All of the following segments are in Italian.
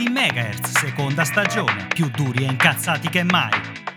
di MHz, seconda stagione, più duri e incazzati che mai.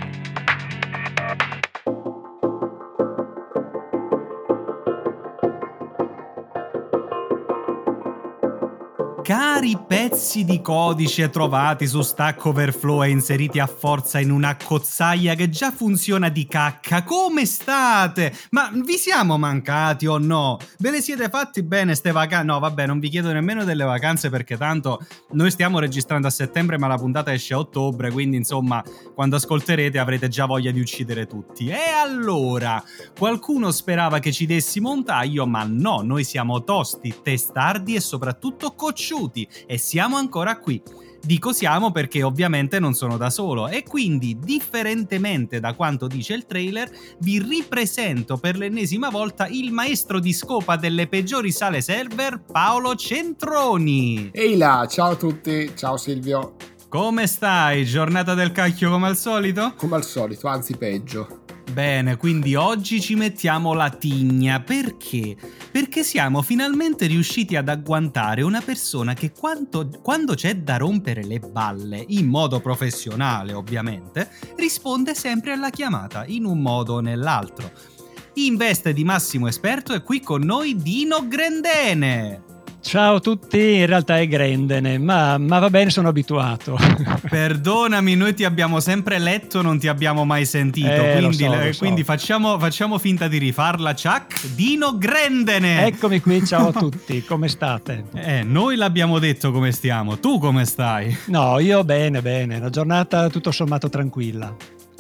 Cari pezzi di codice trovati su Stack Overflow e inseriti a forza in una cozzaia che già funziona di cacca, come state? Ma vi siamo mancati o no? Ve le siete fatti bene ste vacanze? No, vabbè, non vi chiedo nemmeno delle vacanze perché tanto noi stiamo registrando a settembre ma la puntata esce a ottobre, quindi insomma quando ascolterete avrete già voglia di uccidere tutti. E allora, qualcuno sperava che ci dessimo un taglio, ma no, noi siamo tosti, testardi e soprattutto cocciuti. E siamo ancora qui. Dico siamo perché ovviamente non sono da solo e quindi, differentemente da quanto dice il trailer, vi ripresento per l'ennesima volta il maestro di scopa delle peggiori sale server, Paolo Centroni. Ehi là, ciao a tutti, ciao Silvio. Come stai? Giornata del cacchio come al solito? Come al solito, anzi peggio. Bene, quindi oggi ci mettiamo la tigna. Perché? Perché siamo finalmente riusciti ad agguantare una persona che quando c'è da rompere le balle, in modo professionale ovviamente, risponde sempre alla chiamata, in un modo o nell'altro. In veste di massimo esperto è qui con noi Dino Grendene. Ciao a tutti, in realtà è Grendene, ma va bene, sono abituato. Perdonami, noi ti abbiamo sempre letto, non ti abbiamo mai sentito, quindi, quindi facciamo finta di rifarla. Chuck, Dino Grendene. Eccomi qui, ciao a tutti, come state? Noi l'abbiamo detto come stiamo, tu come stai? No, io bene, una giornata tutto sommato tranquilla,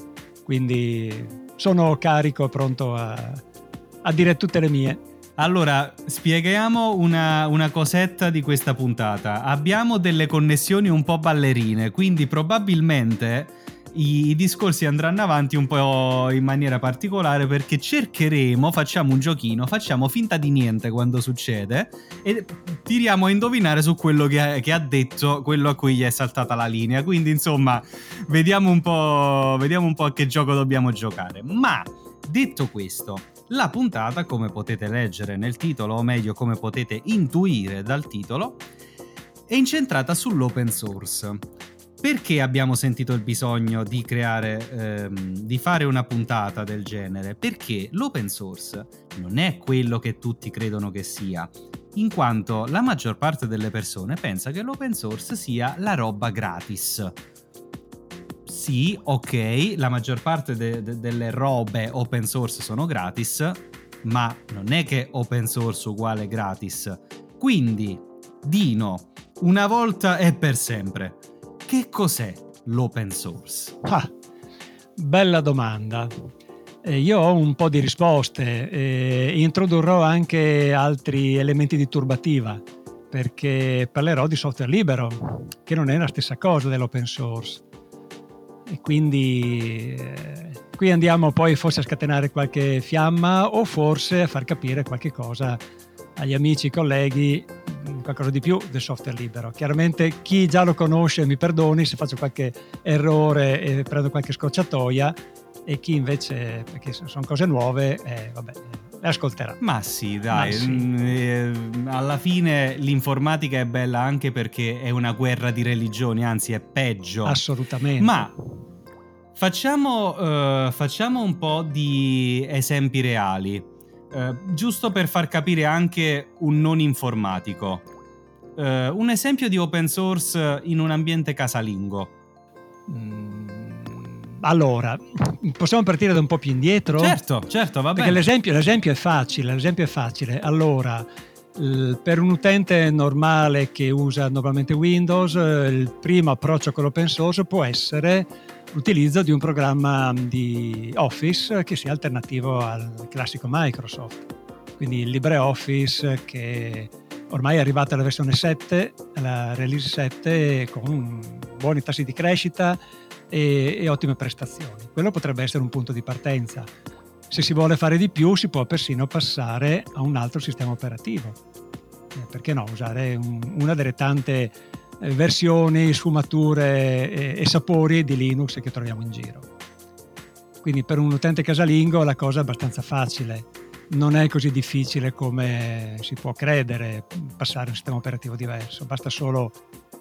quindi sono carico e pronto a dire tutte le mie. Allora, spieghiamo una cosetta di questa puntata. Abbiamo delle connessioni un po' ballerine, quindi probabilmente i discorsi andranno avanti un po' in maniera particolare perché facciamo un giochino, facciamo finta di niente quando succede e tiriamo a indovinare su quello che ha detto quello a cui gli è saltata la linea. Quindi insomma, vediamo un po' a che gioco dobbiamo giocare. Ma detto questo, la puntata, come potete leggere nel titolo, o meglio come potete intuire dal titolo, è incentrata sull'open source. Perché abbiamo sentito il bisogno di fare una puntata del genere? Perché l'open source non è quello che tutti credono che sia, in quanto la maggior parte delle persone pensa che l'open source sia la roba gratis. Sì, ok, la maggior parte delle robe open source sono gratis, ma non è che open source uguale gratis. Quindi, Dino, una volta e per sempre, che cos'è l'open source? Bella domanda. Io ho un po' di risposte e introdurrò anche altri elementi di turbativa, perché parlerò di software libero, che non è la stessa cosa dell'open source. E quindi qui andiamo poi forse a scatenare qualche fiamma o forse a far capire qualche cosa agli amici, colleghi, qualcosa di più del software libero. Chiaramente chi già lo conosce mi perdoni se faccio qualche errore e prendo qualche scocciatoia, e chi invece, perché sono cose nuove, le ascolterà. Ma sì, dai, alla fine l'informatica è bella anche perché è una guerra di religioni, anzi è peggio. Assolutamente. Ma facciamo un po' di esempi reali, giusto per far capire anche un non informatico. Un esempio di open source in un ambiente casalingo. Allora, possiamo partire da un po' più indietro? Certo, va bene. Perché l'esempio è facile. Allora, per un utente normale che usa normalmente Windows, il primo approccio con l'open source può essere l'utilizzo di un programma di Office che sia alternativo al classico Microsoft. Quindi il LibreOffice, che ormai è arrivata alla versione 7, alla release 7, con buoni tassi di crescita e ottime prestazioni. Quello potrebbe essere un punto di partenza. Se si vuole fare di più si può persino passare a un altro sistema operativo. Perché no, usare una delle tante versioni, sfumature e sapori di Linux che troviamo in giro. Quindi per un utente casalingo la cosa è abbastanza facile. Non è così difficile come si può credere passare a un sistema operativo diverso. Basta solo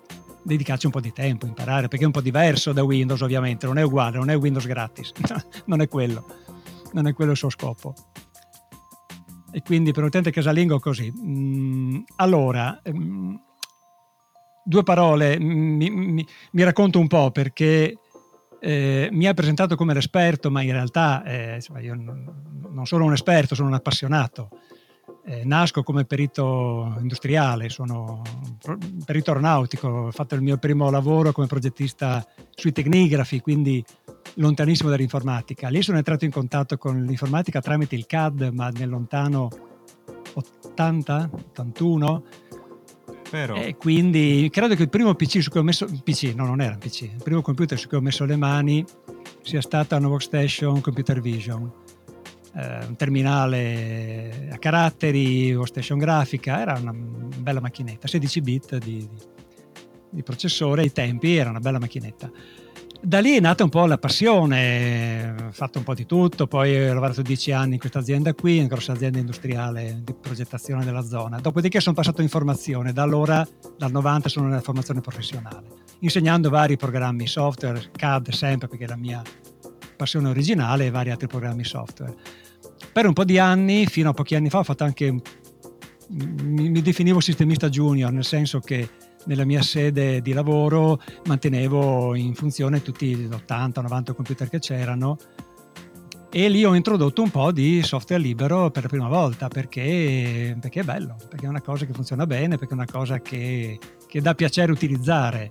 dedicarci un po' di tempo, imparare, perché è un po' diverso da Windows, ovviamente, non è uguale, non è Windows gratis, non è quello il suo scopo. E quindi per un utente casalingo così. Allora, due parole, mi racconto un po', perché mi ha presentato come l'esperto, ma in realtà io non sono un esperto, sono un appassionato. Nasco come perito industriale, sono perito aeronautico, ho fatto il mio primo lavoro come progettista sui tecnigrafi, quindi lontanissimo dall'informatica. Lì sono entrato in contatto con l'informatica tramite il CAD, ma nel lontano 80, 81. Vero. E quindi credo che il primo PC su cui ho messo non era un PC, il primo computer su cui ho messo le mani sia stata una workstation Computer Vision, un terminale a caratteri, workstation grafica, era una bella macchinetta, 16 bit di processore, ai tempi era una bella macchinetta. Da lì è nata un po' la passione, ho fatto un po' di tutto, poi ho lavorato 10 anni in questa azienda qui, una grossa azienda industriale di progettazione della zona. Dopodiché sono passato in formazione, da allora, dal 90 sono nella formazione professionale, insegnando vari programmi software, CAD sempre perché è la mia passione originale, e vari altri programmi software. Per un po' di anni, fino a pochi anni fa, ho fatto anche, mi definivo sistemista junior, nel senso che nella mia sede di lavoro mantenevo in funzione tutti gli 80-90 computer che c'erano, e lì ho introdotto un po' di software libero per la prima volta, perché è bello, perché è una cosa che funziona bene, perché è una cosa che dà piacere utilizzare.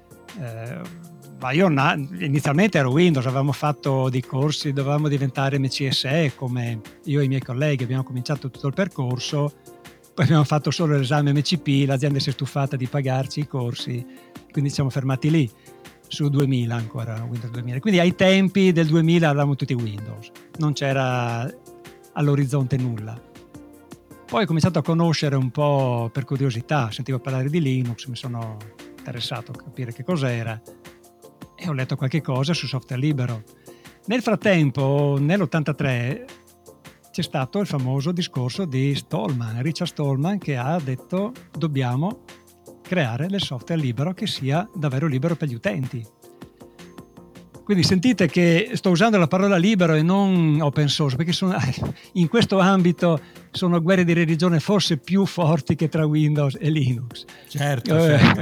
Ma io inizialmente ero Windows, avevamo fatto dei corsi, dovevamo diventare MCSE, come io e i miei colleghi abbiamo cominciato tutto il percorso. Poi abbiamo fatto solo l'esame MCP, l'azienda si è stufata di pagarci i corsi, quindi ci siamo fermati lì, su 2000 ancora, Windows 2000. Quindi ai tempi del 2000 avevamo tutti Windows, non c'era all'orizzonte nulla. Poi ho cominciato a conoscere un po' per curiosità, sentivo parlare di Linux, mi sono interessato a capire che cos'era e ho letto qualche cosa su software libero. Nel frattempo, nell'83, c'è stato il famoso discorso di Richard Stallman, che ha detto: dobbiamo creare del software libero che sia davvero libero per gli utenti. Quindi sentite che sto usando la parola libero e non open source, perché in questo ambito sono guerre di religione forse più forti che tra Windows e Linux. Certo.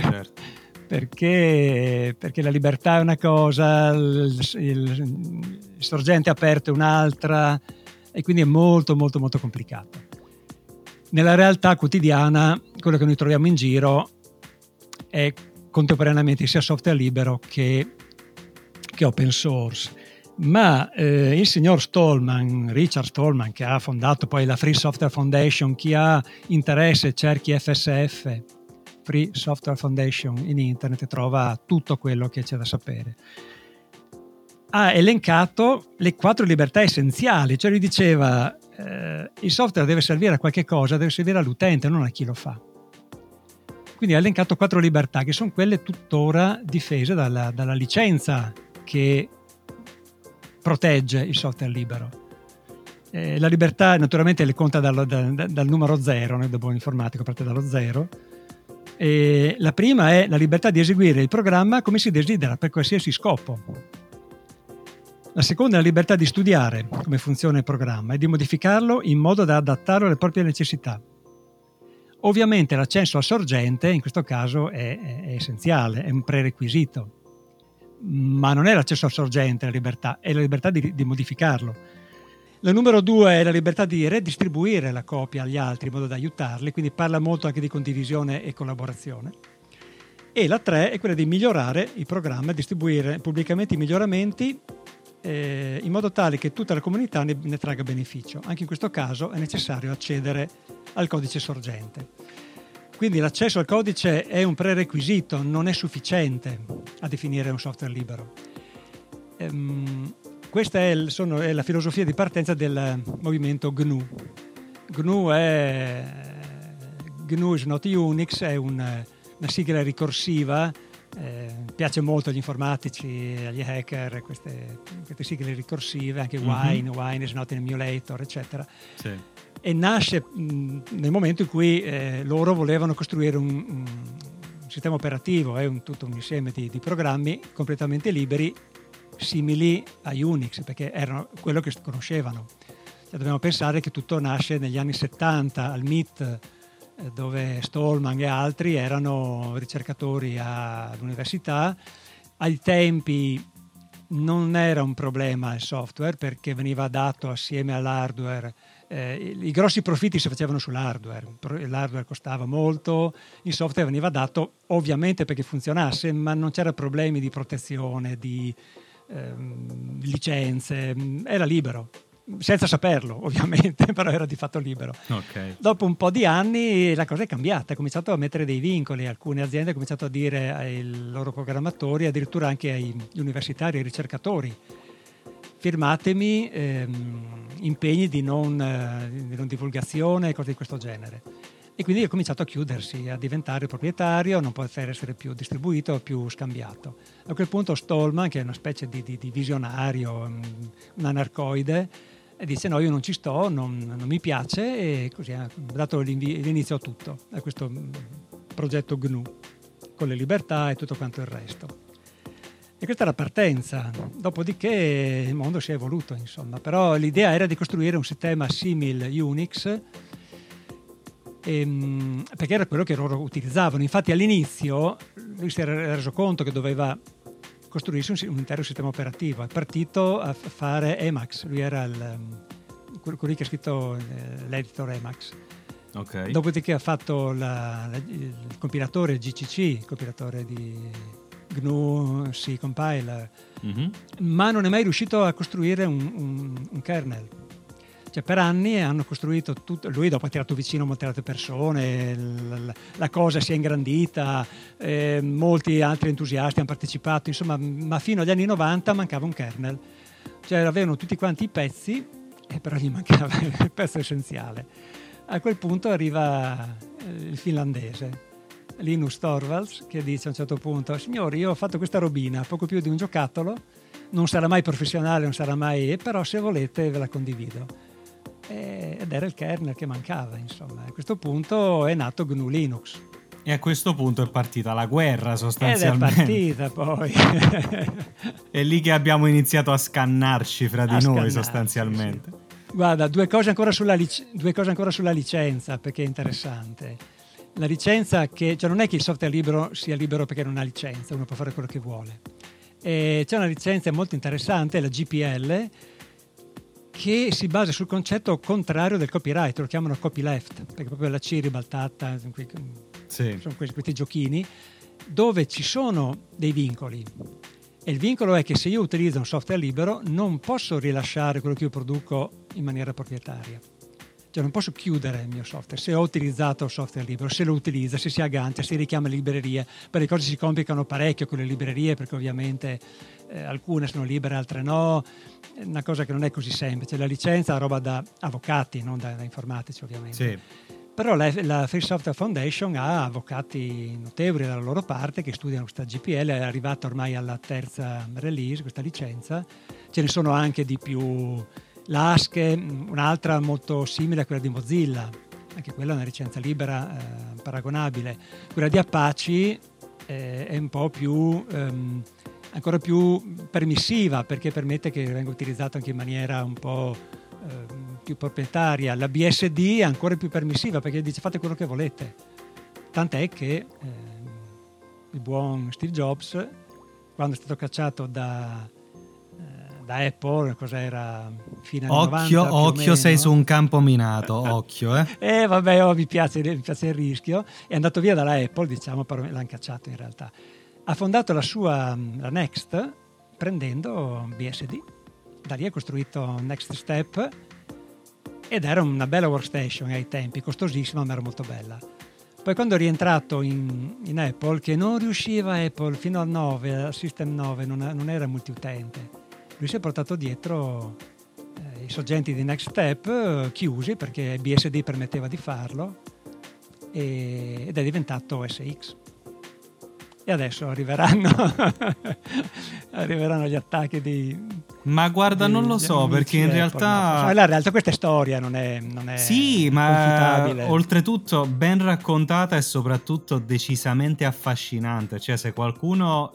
Perché la libertà è una cosa, il sorgente aperto è un'altra, e quindi è molto molto molto complicato. Nella realtà quotidiana quello che noi troviamo in giro è contemporaneamente sia software libero che open source, ma il signor Stallman, Richard Stallman, che ha fondato poi la Free Software Foundation, chi ha interesse cerchi FSF, Free Software Foundation, in internet, trova tutto quello che c'è da sapere. Ha elencato le 4 libertà essenziali, cioè lui diceva il software deve servire a qualche cosa, deve servire all'utente, non a chi lo fa. Quindi ha elencato 4 libertà che sono quelle tuttora difese dalla licenza che protegge il software libero. La libertà naturalmente le conta dal numero 0, nel buon informatico parte dallo 0. La prima è la libertà di eseguire il programma come si desidera, per qualsiasi scopo. La seconda è la libertà di studiare come funziona il programma e di modificarlo in modo da adattarlo alle proprie necessità. Ovviamente l'accesso al sorgente in questo caso è essenziale, è un prerequisito, ma non è l'accesso al sorgente la libertà, è la libertà di modificarlo. La numero 2 è la libertà di redistribuire la copia agli altri in modo da aiutarli, quindi parla molto anche di condivisione e collaborazione. E la 3 è quella di migliorare il programma, distribuire pubblicamente i miglioramenti in modo tale che tutta la comunità ne tragga beneficio. Anche in questo caso è necessario accedere al codice sorgente. Quindi l'accesso al codice è un prerequisito, non è sufficiente a definire un software libero. Questa è la filosofia di partenza del movimento GNU. GNU is not Unix, è una sigla ricorsiva, piace molto agli informatici, agli hacker, queste sigle ricorsive, anche Wine is not an emulator, eccetera. Sì. E nasce nel momento in cui loro volevano costruire un sistema operativo è tutto un insieme di programmi completamente liberi, simili a Unix, perché erano quello che conoscevano. Dobbiamo pensare che tutto nasce negli anni 70 al MIT, dove Stallman e altri erano ricercatori all'università. Ai tempi non era un problema il software, perché veniva dato assieme all'hardware. I grossi profitti si facevano sull'hardware, l'hardware costava molto, il software veniva dato ovviamente perché funzionasse, ma non c'era problemi di protezione, di licenze, era libero. Senza saperlo ovviamente, però era di fatto libero. Okay. Dopo un po' di anni la cosa è cambiata, ha cominciato a mettere dei vincoli, alcune aziende hanno cominciato a dire ai loro programmatori, addirittura anche agli universitari, ai ricercatori: firmatemi impegni di non divulgazione e cose di questo genere. E quindi è cominciato a chiudersi, a diventare proprietario, non può essere più distribuito, più scambiato. A quel punto Stallman, che è una specie di visionario, un anarcoide, dice: no, io non ci sto, non mi piace, e così ha dato l'inizio a tutto, a questo progetto GNU, con le libertà e tutto quanto il resto. E questa è la partenza. Dopodiché il mondo si è evoluto, insomma. Però l'idea era di costruire un sistema simile Unix, perché era quello che loro utilizzavano. Infatti all'inizio lui si era reso conto che doveva costruirsi un intero sistema operativo. È partito a fare Emacs. Lui era quello che ha scritto l'editor Emacs. Okay. Dopodiché ha fatto il compilatore GCC, il compilatore di GNU C Compiler, ma non è mai riuscito a costruire un kernel. Cioè, per anni hanno costruito tutto. Lui dopo ha tirato vicino molte altre persone, la cosa si è ingrandita, molti altri entusiasti hanno partecipato, insomma, ma fino agli anni 90 mancava un kernel. Cioè avevano tutti quanti i pezzi, però gli mancava il pezzo essenziale. A quel punto arriva il finlandese Linus Torvalds, che dice a un certo punto: signori, io ho fatto questa robina, poco più di un giocattolo, non sarà mai professionale, non sarà mai, però se volete ve la condivido. Ed era il kernel che mancava, insomma. A questo punto è nato GNU Linux. E a questo punto è partita la guerra, sostanzialmente. Ed è partita poi. È lì che abbiamo iniziato a scannarci fra di noi, sostanzialmente. Sì. Guarda, due cose ancora sulla licenza, perché è interessante. La licenza cioè non è che il software libero sia libero perché non ha licenza, uno può fare quello che vuole. C'è una licenza molto interessante, la GPL, che si basa sul concetto contrario del copyright, lo chiamano copyleft, perché proprio la C ribaltata, sì. Sono questi giochini dove ci sono dei vincoli, e il vincolo è che se io utilizzo un software libero non posso rilasciare quello che io produco in maniera proprietaria. Cioè non posso chiudere il mio software se ho utilizzato il software libero, se lo utilizza, se si aggancia, se richiama le librerie. Per le cose si complicano parecchio con le librerie, perché ovviamente alcune sono libere, altre no. È una cosa che non è così semplice. La licenza è roba da avvocati, non da informatici ovviamente. Sì. Però la Free Software Foundation ha avvocati notevoli dalla loro parte che studiano questa GPL, è arrivata ormai alla terza release questa licenza. Ce ne sono anche di più. L'Aske, un'altra molto simile a quella di Mozilla, anche quella è una licenza libera paragonabile. Quella di Apache è un po' più ancora più permissiva, perché permette che venga utilizzato anche in maniera un po' più proprietaria. La BSD è ancora più permissiva, perché dice fate quello che volete, tant'è che il buon Steve Jobs, quando è stato cacciato da Apple, cos'era, fine anni 90, occhio, sei su un campo minato, occhio, vabbè, mi piace il rischio. È andato via dalla Apple, diciamo, però l'hanno cacciato in realtà. Ha fondato la Next prendendo BSD. Da lì ha costruito Next Step, ed era una bella workstation ai tempi, costosissima, ma era molto bella. Poi quando è rientrato in Apple, che non riusciva Apple fino al 9, al System 9, non era multiutente. Lui si è portato dietro i sorgenti di Next Step chiusi, perché BSD permetteva di farlo, ed è diventato SX. E adesso arriveranno gli attacchi Ma guarda, non lo so, perché in realtà... La realtà questa storia non è sì, ma confutabile. Oltretutto ben raccontata e soprattutto decisamente affascinante. Cioè, se qualcuno,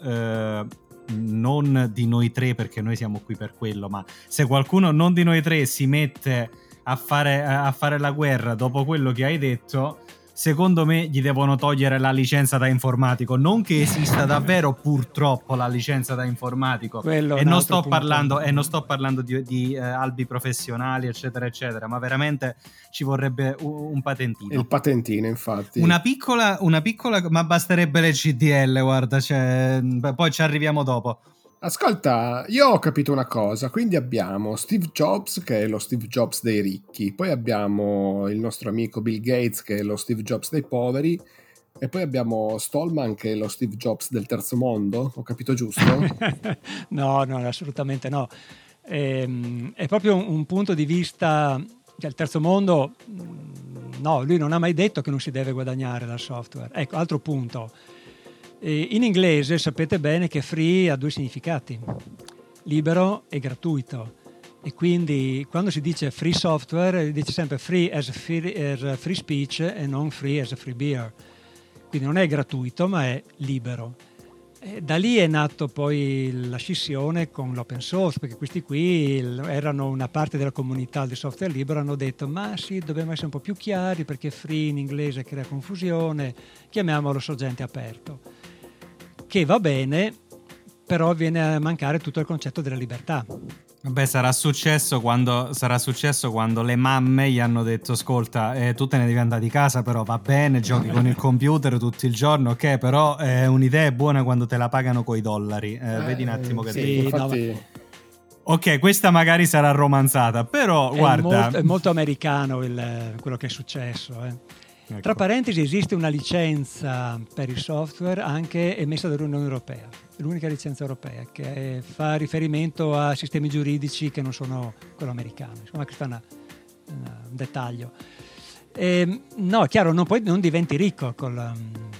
non di noi tre, perché noi siamo qui per quello, ma se qualcuno non di noi tre si mette a fare la guerra dopo quello che hai detto, secondo me gli devono togliere la licenza da informatico. Non che esista davvero purtroppo la licenza da informatico, Quello e non sto parlando di albi professionali eccetera eccetera, ma veramente ci vorrebbe un patentino. Il patentino, infatti. Una piccola, ma basterebbe le CDL, guarda, cioè, poi ci arriviamo dopo. Ascolta, io ho capito una cosa, quindi abbiamo Steve Jobs, che è lo Steve Jobs dei ricchi, poi abbiamo il nostro amico Bill Gates, che è lo Steve Jobs dei poveri, e poi abbiamo Stallman, che è lo Steve Jobs del terzo mondo. Ho capito giusto? No, assolutamente no. È proprio un punto di vista, cioè il terzo mondo, no, lui non ha mai detto che non si deve guadagnare dal software. Ecco, altro punto. In inglese sapete bene che free ha due significati, libero e gratuito, e quindi quando si dice free software dice sempre free as free speech e non free as free beer, quindi non è gratuito ma è libero. E da lì è nato poi la scissione con l'open source, perché questi qui erano una parte della comunità del software libero, hanno detto ma sì, dobbiamo essere un po' più chiari perché free in inglese crea confusione, chiamiamolo sorgente aperto. Che va bene, però viene a mancare tutto il concetto della libertà. Vabbè, sarà successo quando le mamme gli hanno detto ascolta, tu te ne devi andare di casa, però va bene, giochi con il computer tutto il giorno, ok, però un'idea è buona quando te la pagano coi dollari. Vedi un attimo che sì, infatti... Ok, questa magari sarà romanzata, però guarda... È molto americano quello che è successo, Ecco. Tra parentesi, esiste una licenza per il software anche emessa dall'Unione Europea, l'unica licenza europea che fa riferimento a sistemi giuridici che non sono quello americano. Insomma, questo è un dettaglio. No, chiaro, non diventi ricco col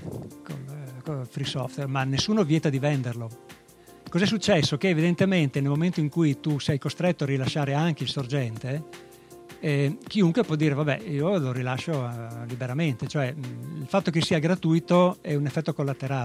free software, ma nessuno vieta di venderlo. Cos'è successo? Che evidentemente nel momento in cui tu sei costretto a rilasciare anche il sorgente, chiunque può dire vabbè, io lo rilascio liberamente, cioè il fatto che sia gratuito è un effetto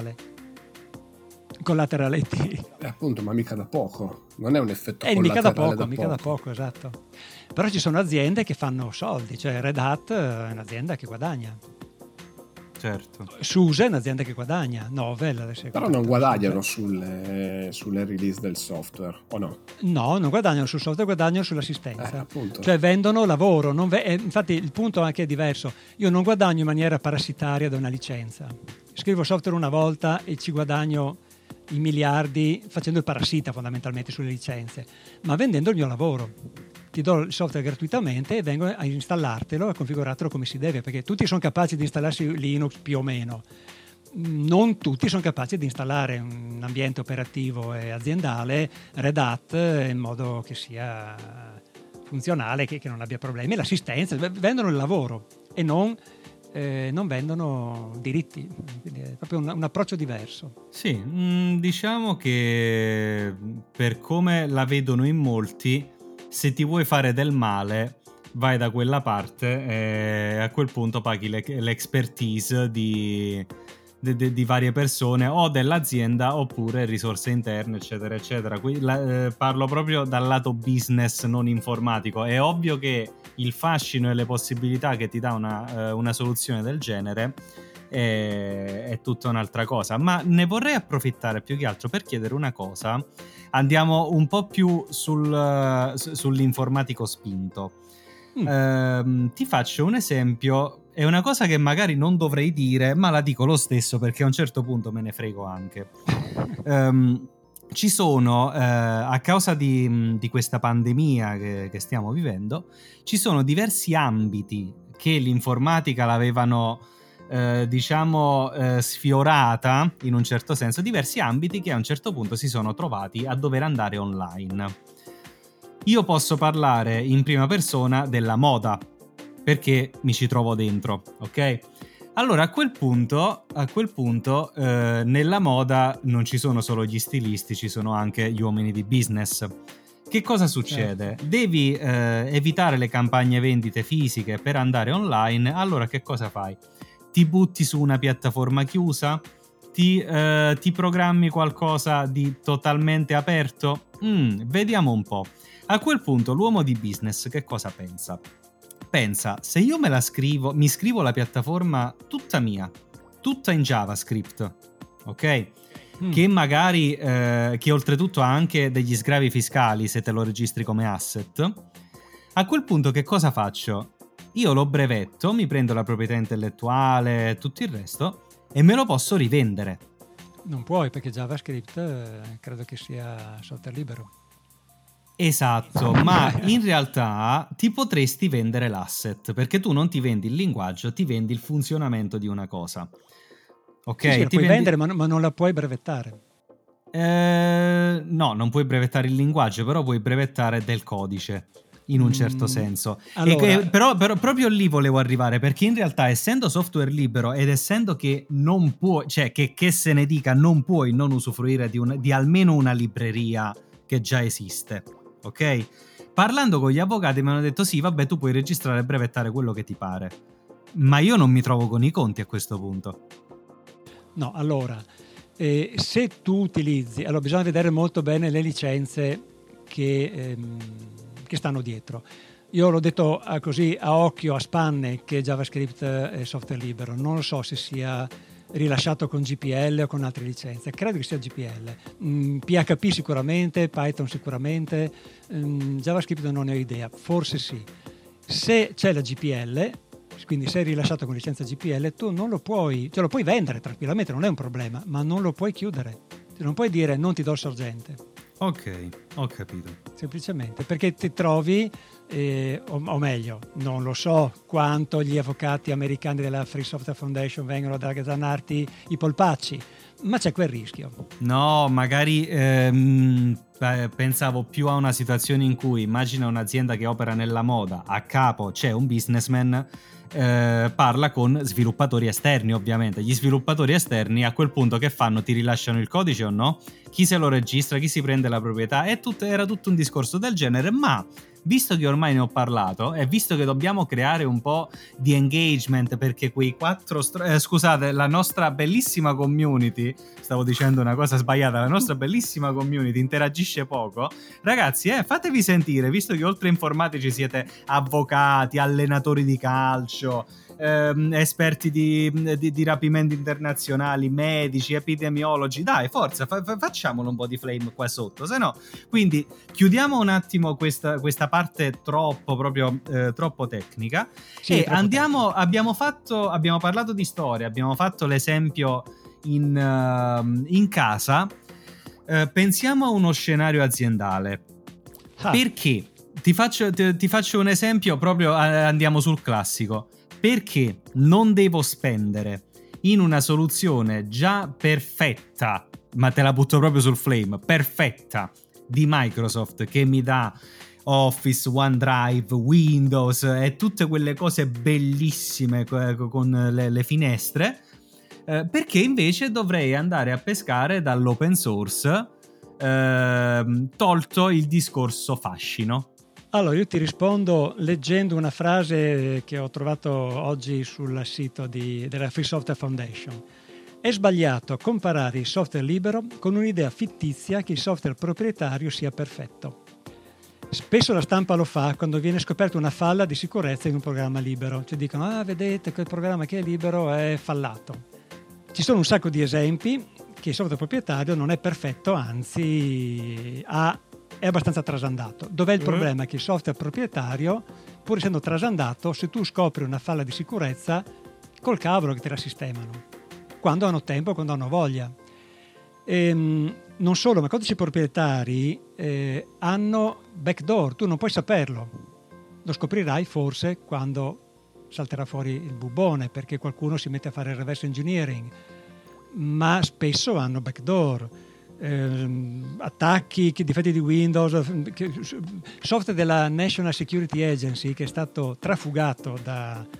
collaterality. Appunto, ma mica da poco, non è un effetto collaterale mica da poco, esatto. Però ci sono aziende che fanno soldi, cioè Red Hat è un'azienda che guadagna. Certo. SUSE è un'azienda che guadagna, Novell. Però non guadagnano sulle release del software, o no? No, non guadagnano sul software, guadagnano sull'assistenza. Appunto. Cioè vendono lavoro. Infatti il punto anche è diverso. Io non guadagno in maniera parassitaria da una licenza. Scrivo software una volta e ci guadagno i miliardi facendo il parassita fondamentalmente sulle licenze, ma vendendo il mio lavoro. Ti do il software gratuitamente e vengo a installartelo e a configurartelo come si deve, perché tutti sono capaci di installarsi Linux più o meno, non tutti sono capaci di installare un ambiente operativo e aziendale Red Hat in modo che sia funzionale, che non abbia problemi. L'assistenza, vendono il lavoro e non vendono diritti, quindi è proprio un approccio diverso. Sì, diciamo che per come la vedono in molti, se ti vuoi fare del male vai da quella parte e a quel punto paghi l'expertise di varie persone o dell'azienda oppure risorse interne eccetera eccetera. Parlo proprio dal lato business, non informatico. È ovvio che il fascino e le possibilità che ti dà una soluzione del genere è tutta un'altra cosa, ma ne vorrei approfittare più che altro per chiedere una cosa. Andiamo un po' più sull'informatico spinto. Ti faccio un esempio. È una cosa che magari non dovrei dire, ma la dico lo stesso perché a un certo punto me ne frego anche. Ci sono, a causa di questa pandemia che stiamo vivendo, ci sono diversi ambiti che l'informatica l'avevano sfiorata in un certo senso, diversi ambiti che a un certo punto si sono trovati a dover andare online. Io posso parlare in prima persona della moda perché mi ci trovo dentro, ok? Allora a quel punto nella moda non ci sono solo gli stilisti, ci sono anche gli uomini di business. Che cosa succede? Certo. Devi evitare le campagne vendite fisiche per andare online, allora che cosa fai? Ti butti su una piattaforma chiusa? Ti programmi qualcosa di totalmente aperto? Vediamo un po'. A quel punto l'uomo di business che cosa pensa? Pensa, se io mi scrivo la piattaforma tutta mia, tutta in JavaScript, ok? Che magari, che oltretutto ha anche degli sgravi fiscali se te lo registri come asset, a quel punto che cosa faccio? Io lo brevetto, mi prendo la proprietà intellettuale e tutto il resto e me lo posso rivendere. Non puoi, perché JavaScript credo che sia software libero. Esatto, ma in realtà ti potresti vendere l'asset, perché tu non ti vendi il linguaggio, ti vendi il funzionamento di una cosa. Ok? Sì, la ti puoi vendi... vendere, ma non la puoi brevettare. No, non puoi brevettare il linguaggio, però puoi brevettare del codice, in un certo senso. Allora, Però proprio lì volevo arrivare, perché in realtà essendo software libero ed essendo che non puoi, cioè che se ne dica non puoi non usufruire di almeno una libreria che già esiste, ok? Parlando con gli avvocati mi hanno detto sì, vabbè, tu puoi registrare e brevettare quello che ti pare, ma io non mi trovo con i conti a questo punto. no, allora, se tu utilizzi, allora bisogna vedere molto bene le licenze che stanno dietro. Io l'ho detto così a occhio, a spanne, che JavaScript è software libero. Non lo so se sia rilasciato con GPL o con altre licenze. Credo che sia GPL. PHP sicuramente, Python sicuramente, JavaScript non ne ho idea, forse sì. Se c'è la GPL, quindi se è rilasciato con licenza GPL, tu non lo puoi, lo puoi vendere tranquillamente, non è un problema, ma non lo puoi chiudere. Non puoi dire non ti do il sorgente. Ok, ho capito. Semplicemente perché ti trovi, o meglio, non lo so quanto gli avvocati americani della Free Software Foundation vengono ad aggannarti i polpacci, ma c'è quel rischio. No, magari pensavo più a una situazione in cui immagina un'azienda che opera nella moda, a capo c'è un businessman, parla con sviluppatori esterni, ovviamente. Gli sviluppatori esterni a quel punto che fanno? Ti rilasciano il codice o no? Chi se lo registra, chi si prende la proprietà? Era tutto un discorso del genere, ma visto che ormai ne ho parlato e visto che dobbiamo creare un po' di engagement perché quei scusate, la nostra bellissima community, stavo dicendo una cosa sbagliata, la nostra bellissima community interagisce poco, ragazzi, fatevi sentire, visto che oltre informatici siete avvocati, allenatori di calcio, esperti di rapimenti internazionali, medici, epidemiologi, dai, forza, facciamolo un po' di flame qua sotto, se no. Quindi chiudiamo un attimo questa parte troppo tecnica, sì, e andiamo, abbiamo parlato di storia, abbiamo fatto l'esempio in casa, pensiamo a uno scenario aziendale. Perché? Ti faccio un esempio, proprio andiamo sul classico. Perché non devo spendere in una soluzione già perfetta, ma te la butto proprio sul flame, perfetta, di Microsoft, che mi dà Office, OneDrive, Windows e tutte quelle cose bellissime con le finestre, perché invece dovrei andare a pescare dall'open source, tolto il discorso fascino? Allora, io ti rispondo leggendo una frase che ho trovato oggi sul sito della Free Software Foundation. È sbagliato comparare il software libero con un'idea fittizia che il software proprietario sia perfetto. Spesso la stampa lo fa quando viene scoperta una falla di sicurezza in un programma libero. Ci dicono, vedete, quel programma che è libero è fallato. Ci sono un sacco di esempi che il software proprietario non è perfetto, anzi è abbastanza trasandato. Dov'è il problema? Che il software proprietario, pur essendo trasandato, se tu scopri una falla di sicurezza, col cavolo che te la sistemano, quando hanno tempo, quando hanno voglia. Non solo, ma codici proprietari hanno backdoor, tu non puoi saperlo. Lo scoprirai forse quando salterà fuori il bubbone, perché qualcuno si mette a fare il reverse engineering, ma spesso hanno backdoor. Attacchi, difetti di Windows, software della National Security Agency che è stato trafugato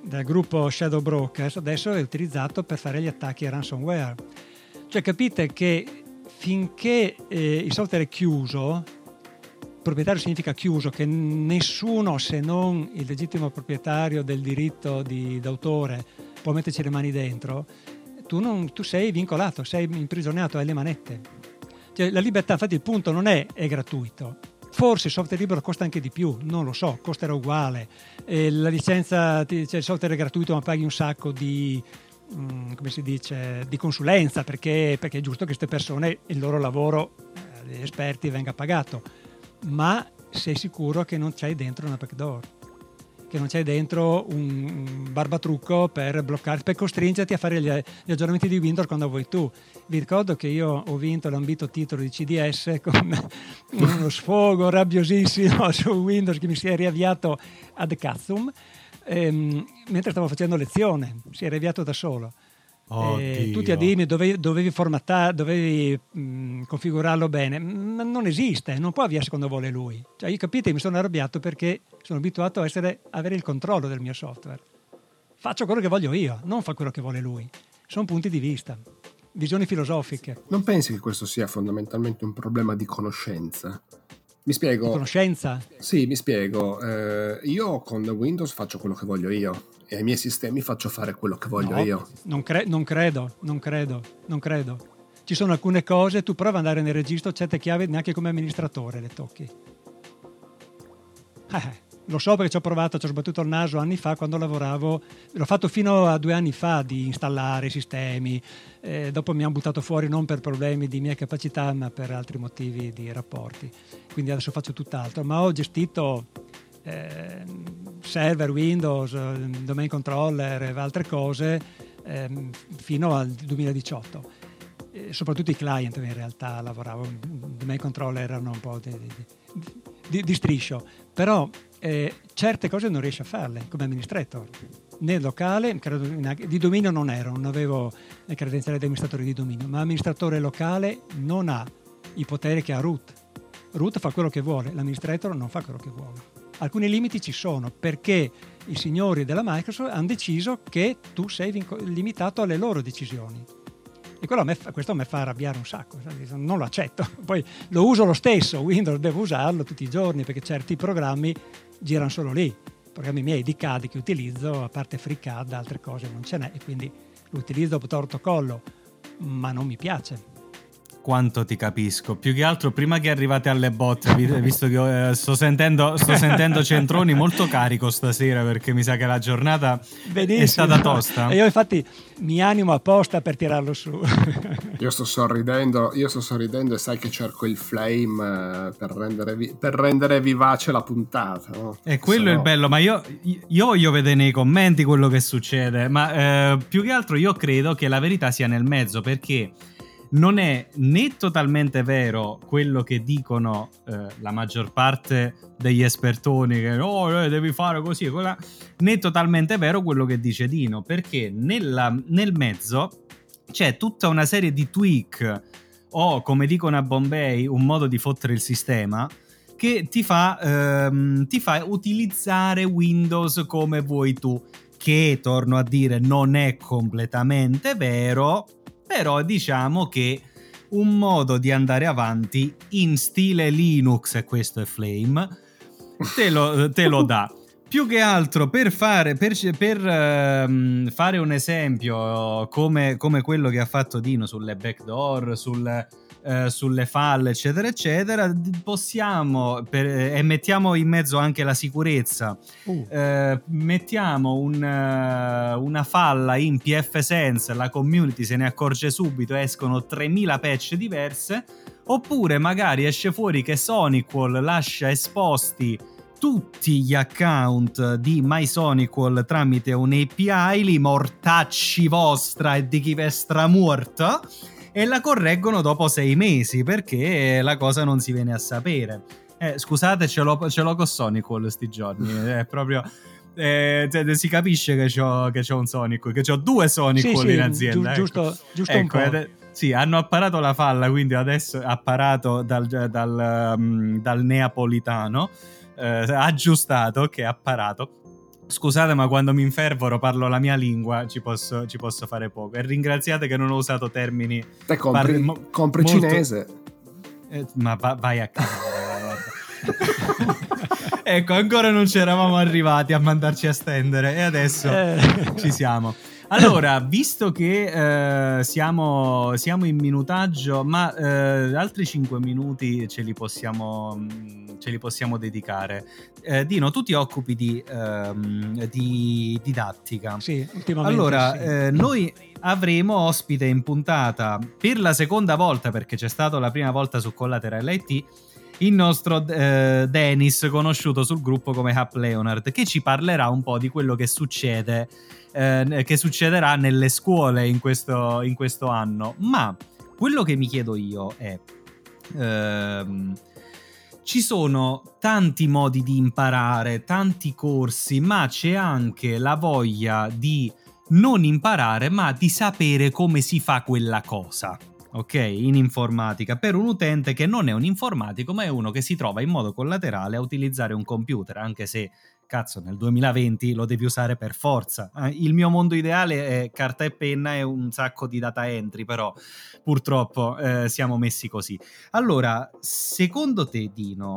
del gruppo Shadow Brokers adesso è utilizzato per fare gli attacchi a ransomware. Cioè capite che finché il software è chiuso, proprietario significa chiuso, che nessuno se non il legittimo proprietario del diritto d'autore può metterci le mani dentro, tu sei vincolato, sei imprigionato, hai le manette. Cioè, la libertà, infatti il punto non è gratuito. Forse il software libero costa anche di più, non lo so, costerà uguale. La licenza, cioè il software è gratuito ma paghi un sacco di, come si dice, di consulenza perché è giusto che queste persone, il loro lavoro, gli esperti, venga pagato. Ma sei sicuro che non c'hai dentro una backdoor, che non c'hai dentro un barbatrucco per bloccare, per costringerti a fare gli aggiornamenti di Windows quando vuoi tu. Vi ricordo che io ho vinto l'ambito titolo di CDS con uno sfogo rabbiosissimo su Windows che mi si è riavviato ad cazzum mentre stavo facendo lezione, si è riavviato da solo. Tutti a dirmi dovevi formattare, dovevi configurarlo bene, ma non esiste, non può avviarsi quando vuole lui. Cioè, io capite, mi sono arrabbiato perché sono abituato a avere il controllo del mio software. Faccio quello che voglio io, non fa quello che vuole lui. Sono punti di vista, visioni filosofiche. Non pensi che questo sia fondamentalmente un problema di conoscenza? Mi spiego. Di conoscenza? Sì, mi spiego. Io con Windows faccio quello che voglio io e ai miei sistemi faccio fare quello che voglio io. Non credo. Ci sono alcune cose, tu prova ad andare nel registro, certe chiavi neanche come amministratore le tocchi. Lo so perché ci ho provato, ci ho sbattuto il naso anni fa quando lavoravo, l'ho fatto fino a 2 anni fa di installare sistemi, dopo mi hanno buttato fuori non per problemi di mia capacità ma per altri motivi di rapporti, quindi adesso faccio tutt'altro, ma ho gestito server, Windows, domain controller e altre cose fino al 2018, soprattutto i client in realtà lavoravo, domain controller erano un po' di striscio, però certe cose non riesci a farle come amministrator né locale, credo, di dominio non avevo le credenziali di amministratore di dominio, ma amministratore locale non ha i poteri che ha root fa quello che vuole, l'amministrator non fa quello che vuole. Alcuni limiti ci sono perché i signori della Microsoft hanno deciso che tu sei limitato alle loro decisioni. E questo mi fa arrabbiare un sacco, non lo accetto. Poi lo uso lo stesso, Windows devo usarlo tutti i giorni perché certi programmi girano solo lì. I programmi miei di CAD che utilizzo, a parte FreeCAD, altre cose non ce n'è e quindi lo utilizzo torto collo, ma non mi piace. Quanto ti capisco, più che altro prima che arrivate alle botte, visto che sto sentendo Centroni molto carico stasera perché mi sa che la giornata è stata tosta. E io infatti mi animo apposta per tirarlo su. Io sto sorridendo e sai che cerco il flame per rendere vivace la puntata, no? E quello è il bello, ma io voglio vedere nei commenti quello che succede, ma più che altro io credo che la verità sia nel mezzo, perché non è né totalmente vero quello che dicono la maggior parte degli espertoni che devi fare così, né totalmente vero quello che dice Dino, perché nel mezzo c'è tutta una serie di tweak o, come dicono a Bombay, un modo di fottere il sistema che ti fa utilizzare Windows come vuoi tu, che, torno a dire, non è completamente vero. Però diciamo che un modo di andare avanti in stile Linux, e questo è Flame, te lo dà. Più che altro per fare un esempio come quello che ha fatto Dino sulle backdoor, sulle falle, eccetera eccetera, possiamo e mettiamo in mezzo anche la sicurezza, mettiamo una falla in pfSense, la community se ne accorge subito, escono 3000 patch diverse, oppure magari esce fuori che SonicWall lascia esposti tutti gli account di MySonicWall tramite un API, li mortacci vostra e di chi vestra morta, e la correggono dopo 6 mesi perché la cosa non si viene a sapere. Scusate, ce l'ho con SonicWall sti giorni, è proprio si capisce che c'ho un SonicWall, che c'ho 2 SonicWall in azienda, giusto un po'. Sì, hanno apparato la falla, quindi adesso apparato dal neapolitano, aggiustato, che ha apparato. Scusate, ma quando mi infervoro parlo la mia lingua, ci posso fare poco. E ringraziate che non ho usato termini. Te compri molto... cinese. Ma vai a casa. Ecco, ancora non ci eravamo arrivati a mandarci a stendere e adesso ci siamo. Allora, visto che siamo in minutaggio, ma altri 5 minuti ce li possiamo dedicare. Dino, tu ti occupi di didattica. Sì, ultimamente. Allora, sì. noi avremo ospite in puntata per la seconda volta, perché c'è stato la prima volta su Collateral IT, il nostro Dennis, conosciuto sul gruppo come Hap Leonard, che ci parlerà un po' di quello che succede, che succederà nelle scuole in questo anno. Ma quello che mi chiedo io è ci sono tanti modi di imparare, tanti corsi, ma c'è anche la voglia di non imparare, ma di sapere come si fa quella cosa. Ok, in informatica, per un utente che non è un informatico, ma è uno che si trova in modo collaterale a utilizzare un computer, anche se, cazzo, nel 2020 lo devi usare per forza. Il mio mondo ideale è carta e penna e un sacco di data entry, però purtroppo siamo messi così. Allora, secondo te, Dino,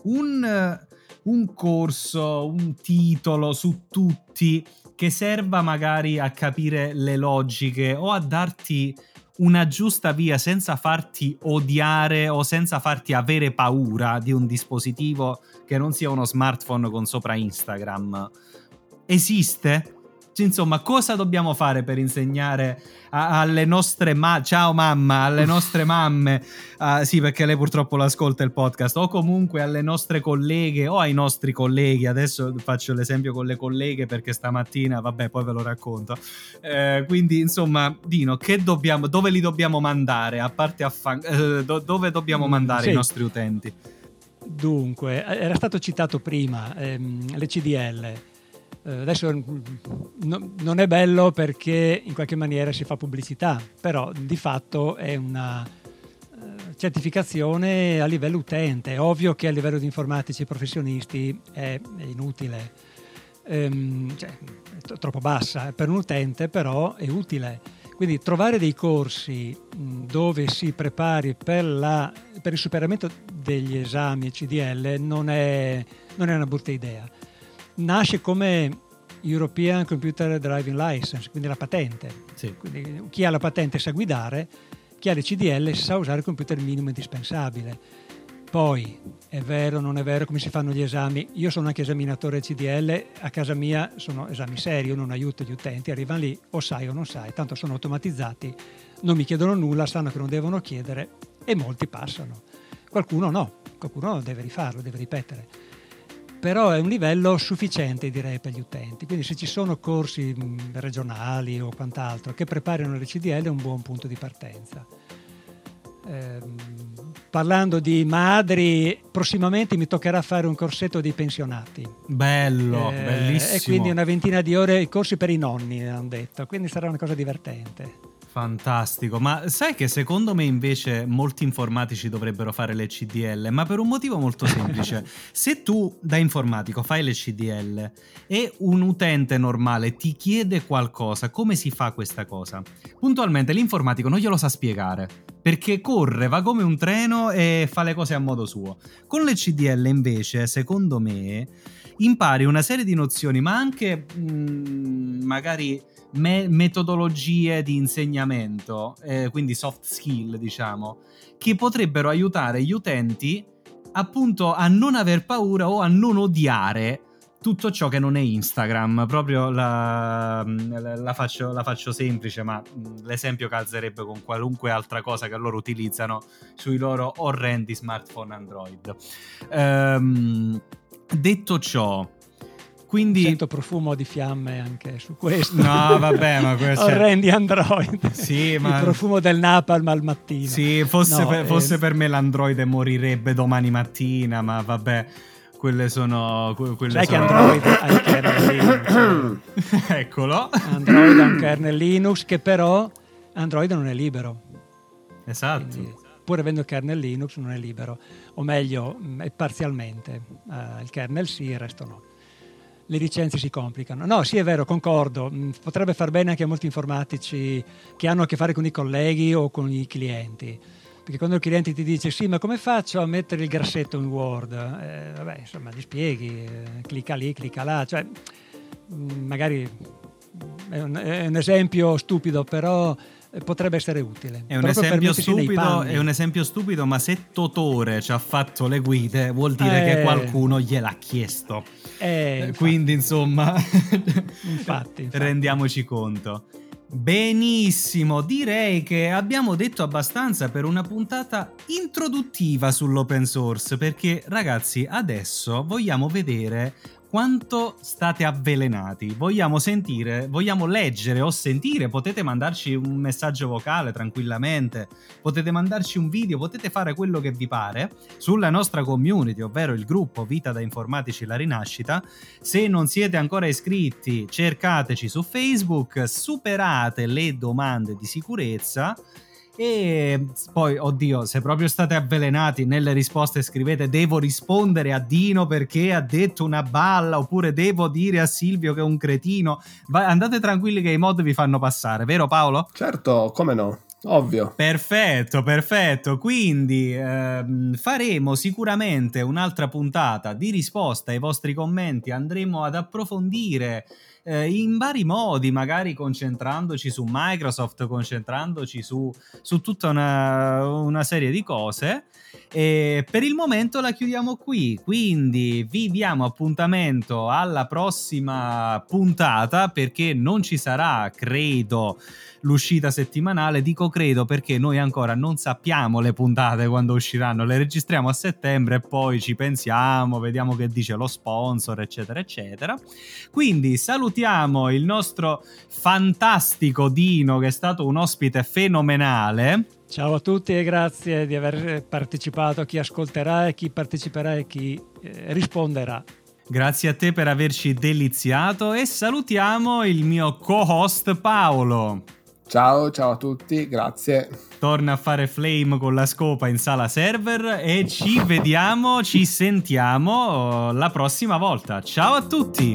un corso, un titolo su tutti che serva magari a capire le logiche o a darti una giusta via senza farti odiare o senza farti avere paura di un dispositivo che non sia uno smartphone con sopra Instagram, esiste? Insomma, cosa dobbiamo fare per insegnare alle nostre ciao mamma, alle nostre mamme, sì, perché lei purtroppo l'ascolta il podcast, o comunque alle nostre colleghe o ai nostri colleghi. Adesso faccio l'esempio con le colleghe perché stamattina, vabbè, poi ve lo racconto. Quindi, insomma, Dino, dove li dobbiamo mandare? A parte dove dobbiamo mandare i nostri utenti? Dunque, era stato citato prima le CDL. Adesso non è bello perché in qualche maniera si fa pubblicità, però di fatto è una certificazione a livello utente. È ovvio che a livello di informatici professionisti è inutile, cioè, è troppo bassa. Per un utente però è utile. Quindi trovare dei corsi dove si prepari per il superamento degli esami CDL non è una brutta idea. Nasce come European Computer Driving License, quindi la patente. Sì. Quindi chi ha la patente sa guidare, chi ha le CDL sa usare il computer minimo indispensabile. Poi, è vero o non è vero come si fanno gli esami? Io sono anche esaminatore CDL, a casa mia sono esami seri, io non aiuto gli utenti, arrivano lì o sai o non sai, tanto sono automatizzati, non mi chiedono nulla, sanno che non devono chiedere e molti passano. Qualcuno no, qualcuno deve rifarlo, deve ripetere. Però è un livello sufficiente, direi, per gli utenti. Quindi se ci sono corsi regionali o quant'altro che preparano le CDL è un buon punto di partenza. Parlando di madri, prossimamente mi toccherà fare un corsetto dei pensionati. Bello, bellissimo. E quindi una ventina di ore i corsi per i nonni, hanno detto. Quindi sarà una cosa divertente. Fantastico, ma sai che secondo me invece molti informatici dovrebbero fare le CDL, ma per un motivo molto semplice. Se tu da informatico fai le CDL e un utente normale ti chiede qualcosa, come si fa questa cosa? Puntualmente l'informatico non glielo sa spiegare, perché corre, va come un treno e fa le cose a modo suo. Con le CDL invece, secondo me, impari una serie di nozioni, ma anche magari metodologie di insegnamento, quindi soft skill, diciamo, che potrebbero aiutare gli utenti appunto a non aver paura o a non odiare tutto ciò che non è Instagram. Proprio la faccio semplice, ma l'esempio calzerebbe con qualunque altra cosa che loro utilizzano sui loro orrendi smartphone Android. Detto ciò, quindi sento profumo di fiamme anche su questo. No, vabbè, ma questo orrendi Android. Sì, ma il profumo del napalm al mattino. Sì, fosse per me l'Android morirebbe domani mattina, ma vabbè, quelle sono sai che Android ha il kernel Linux. Eccolo. Android ha un kernel Linux che però Android non è libero. Esatto. Quindi, pur avendo il kernel Linux non è libero, o meglio è parzialmente, il kernel sì, il resto no. le licenze si complicano. No, sì, è vero, concordo. Potrebbe far bene anche a molti informatici che hanno a che fare con i colleghi o con i clienti. Perché quando il cliente ti dice sì, ma come faccio a mettere il grassetto in Word? Vabbè, insomma, gli spieghi, clicca lì, clicca là. Cioè, magari è un esempio stupido, però potrebbe essere utile. È un esempio stupido, ma se Totore ci ha fatto le guide vuol dire che qualcuno gliel'ha chiesto. Quindi insomma infatti. Rendiamoci conto. Benissimo, direi che abbiamo detto abbastanza per una puntata introduttiva sull'open source, perché ragazzi adesso vogliamo vedere quanto state avvelenati, vogliamo sentire, vogliamo leggere o sentire, potete mandarci un messaggio vocale tranquillamente, potete mandarci un video, potete fare quello che vi pare sulla nostra community, ovvero il gruppo Vita da Informatici La Rinascita. Se non siete ancora iscritti, cercateci su Facebook, superate le domande di sicurezza. E poi, oddio, se proprio state avvelenati nelle risposte scrivete devo rispondere a Dino perché ha detto una balla, oppure devo dire a Silvio che è un cretino. Andate tranquilli che i mod vi fanno passare, vero Paolo? Certo, come no, ovvio. Perfetto, quindi faremo sicuramente un'altra puntata di risposta ai vostri commenti, andremo ad approfondire in vari modi, magari concentrandoci su Microsoft, concentrandoci su tutta una serie di cose. E per il momento la chiudiamo qui, quindi vi diamo appuntamento alla prossima puntata, perché non ci sarà, credo, l'uscita settimanale. Dico credo perché noi ancora non sappiamo le puntate quando usciranno, le registriamo a settembre e poi ci pensiamo, vediamo che dice lo sponsor, eccetera eccetera. Quindi salutiamo il nostro fantastico Dino, che è stato un ospite fenomenale. Ciao a tutti e grazie di aver partecipato, chi ascolterà e chi parteciperà e chi risponderà. Grazie a te per averci deliziato, e salutiamo il mio co-host Paolo. Ciao a tutti, grazie. Torna a fare flame con la scopa in sala server e ci vediamo, ci sentiamo la prossima volta. Ciao a tutti!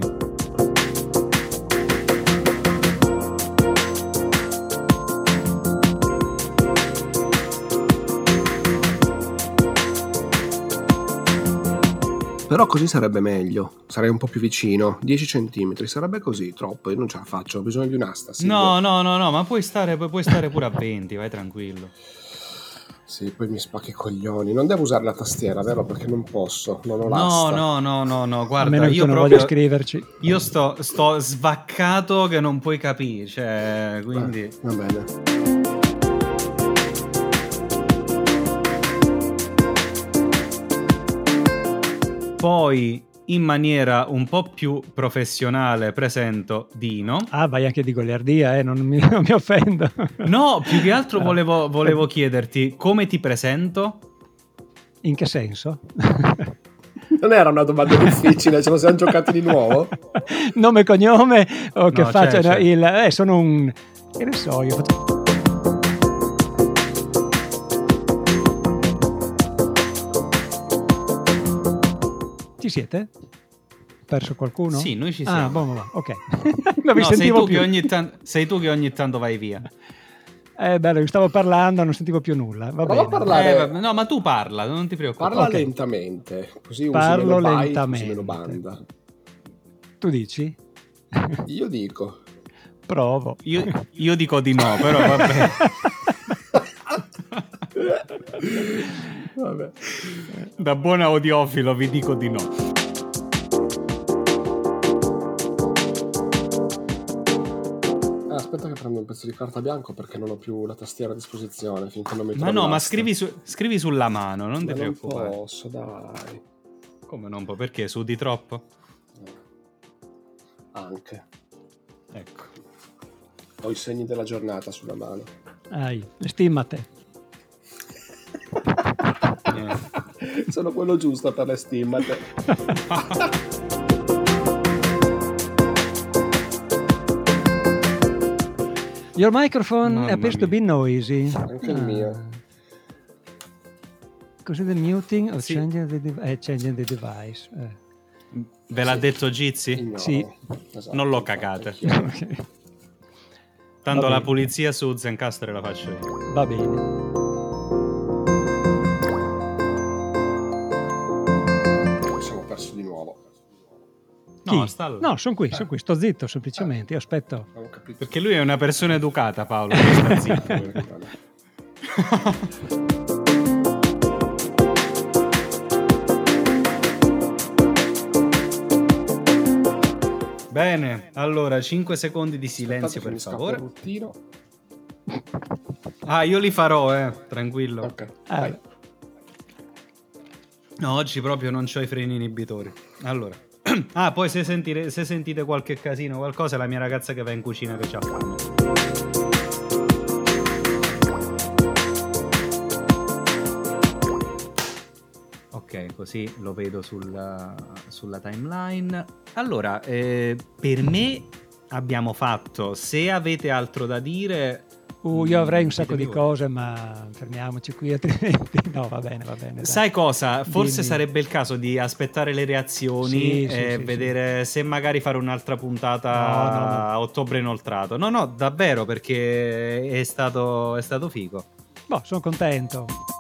Però così sarebbe meglio, sarei un po' più vicino, 10 centimetri, sarebbe così, troppo, io non ce la faccio, ho bisogno di un'asta. No, ma puoi stare pure a 20, vai tranquillo. Sì, poi mi spacchi i coglioni, non devo usare la tastiera, vero? Perché non posso, non ho l'asta. No, guarda, almeno io non proprio voglio scriverci. Io sto svaccato che non puoi capire, cioè, quindi... Va bene. Poi, in maniera un po' più professionale, presento Dino. Ah, vai anche di goliardia, non mi offendo. No, più che altro volevo chiederti come ti presento? In che senso? Non era una domanda difficile, ce lo siamo giocati di nuovo? Nome e cognome o che faccia c'è. il... sono un... che ne so, io faccio... Ci siete? Perso qualcuno? Sì, noi ci siamo. Ah, buono, ok. Non vi sentivo più. Sei tu che ogni tanto vai via. Bello, io stavo parlando, non sentivo più nulla. Va bene. A parlare. No, ma tu parla, non ti preoccupare. Parla Okay. lentamente, così Parlo usi meno byte, lentamente. usi meno banda. Tu dici? Io dico. Provo. Io dico di no, però vabbè. Vabbè. Da buon audiofilo vi dico di no. Aspetta che prendo un pezzo di carta bianco perché non ho più la tastiera a disposizione finché non mi trovo. Ma no, ma l'asta. scrivi sulla mano, non ti preoccupare. Non posso, dai. Come non può? Perché sudi troppo? Anche. Ecco. Ho i segni della giornata sulla mano. Stimmate. Sono quello giusto per le stimmate. Your microphone appears to be noisy. Anche il mio. Così the muting o Sì. changing the device. Ve l'ha detto Gizzi? No, Sì. esatto, Non lo cagate. Ok. Tanto Va la bene. pulizia su Zencastr la faccio io. Va bene. Mi sono perso di nuovo. No, Chi? sta là. No, sono qui, sto zitto semplicemente, io aspetto. Avevo capito. Perché lui è una persona educata, Paolo. Non sta zitto. Bene, allora 5 secondi di silenzio, per favore. Ruttino. Ah, io li farò, tranquillo. Ok. Ah, No, oggi proprio non c'ho i freni inibitori. Allora. Ah, poi se sentite qualche casino, qualcosa, è la mia ragazza che va in cucina che c'ha fame. Ok, così lo vedo sulla timeline. Allora, per me abbiamo fatto. Se avete altro da dire... io avrei un sacco ditemi di voi. cose, ma fermiamoci qui altrimenti. No, va bene. Dai. Sai cosa? Forse Dimmi. sarebbe il caso di aspettare le reazioni Sì, e sì, vedere se magari fare un'altra puntata No. a ottobre inoltrato. No, davvero, perché è stato figo. Boh, sono contento.